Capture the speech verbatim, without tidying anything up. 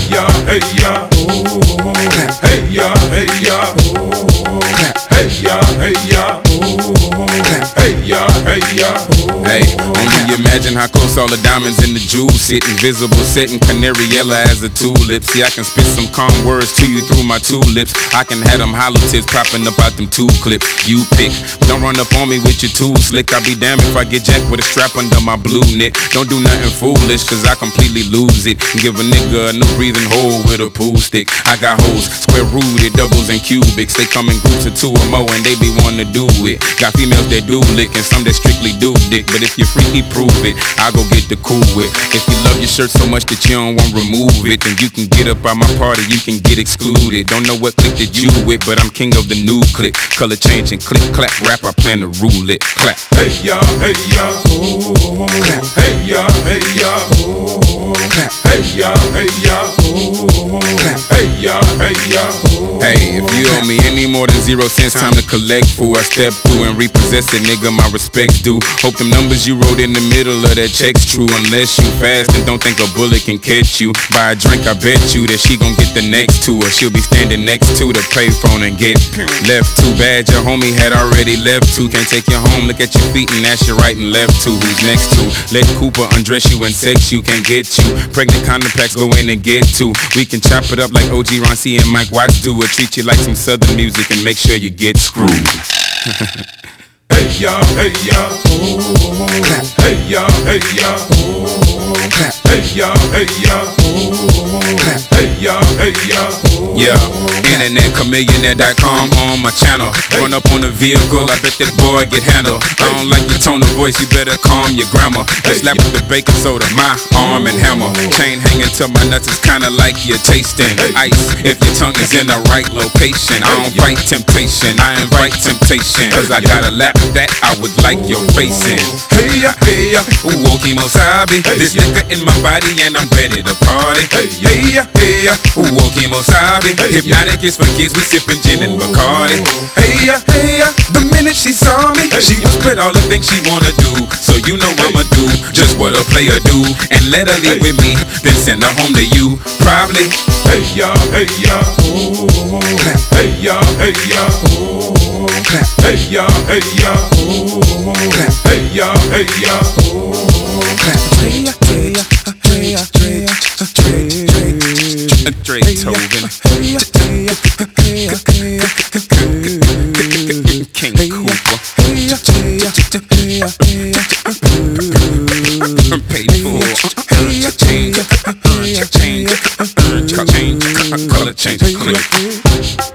ya, hey ya, hey ya, hey ya, hey ya, hey ya, hey ya, hey ya. Hey, only imagine how close all the diamonds and the jewels sit. Invisible, setting canary yellow as a tulip. See, I can spit some calm words to you through my tulips. I can have them hollow tips popping up out them two clips. You pick, don't run up on me with your tools slick. I'll be damned if I get jacked with a strap under my blue knit. Don't do nothing foolish, cause I completely lose it. Give a nigga a new breathing hole with a pool stick. I got hoes, square rooted, doubles and cubics. They come in groups of two or more and they be wanting to do it. Got females that do lick and some that strictly do dick. But if you're freaky, prove it, I'll go get the cool with. If you love your shirt so much that you don't want to remove it, then you can get up out my party, you can get excluded. Don't know what clique that you with, but I'm king of the new click. Color change and click, clap, rap, I plan to rule it. Clap. Hey ya, hey ya, hey ya, hey ya, hey ya, hey ya, hey ya, hey ya. Hey, if you owe me any more than zero cents, time to collect fool. I step through and repossess it, nigga, my respect's due. Hope them numbers you wrote in the middle of that check's true. Unless you fast and don't think a bullet can catch you. Buy a drink, I bet you that she gon' get the next to her. She'll be standing next to the payphone and get left. Too bad your homie had already left too. Can't take you home, look at your feet and ask your right and left to. Who's next to? Let Cooper undress you and sex you, can't get you. Pregnant condom packs, go in and get two. We can chop it up like O G Ron C and Mike Watts do it. Treat you like some southern music and make sure you get screwed. Hey ya, hey ya, hey ya, hey ya, hey ya, hey ya, hey ya, hey ya. Yeah, internet chameleon dot com on my channel. Run up on the vehicle, I bet that boy get handled. I don't like your tone of voice, you better calm your grammar. I slap with the baking soda, my arm and hammer. Chain hanging to my nuts is kinda like you're tasting ice. If your tongue is in the right location, I don't fight temptation, I invite temptation. Cause I got a lap that I would like your face in. Hey ya, hey ya, ooh, Okimosabi. This nigga in my body and I'm ready to party. Hey ya, hey ya, ooh, Okimosabi. Hypnotic is for kids, we sippin' gin and Bacardi. Hey ya, hey ya, the minute she saw me, she whispered all the things she wanna do. So you know I'ma do just what a player do, and let her leave with me, then send her home to you. Probably. Hey ya, hey ya, hey ya, hey ya, hey ya, hey ya, hey ya, hey ya. Draytoven, King Cooper, paid for, change, change, change, color change, click.